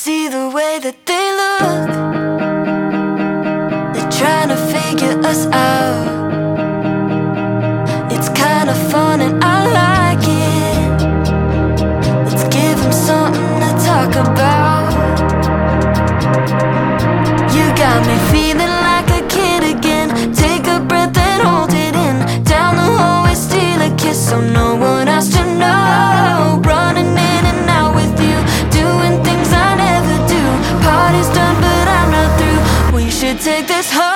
see the way that they look. They're trying to figure us out. It's kinda fun and I like it. Let's give them something to talk about. You got me feeling like a kid again. Take a breath and hold it in. Down the hallway, steal a kiss so no one else to know. Running in and out with you, doing things I never do. Party's done but I'm not through. We should take this home.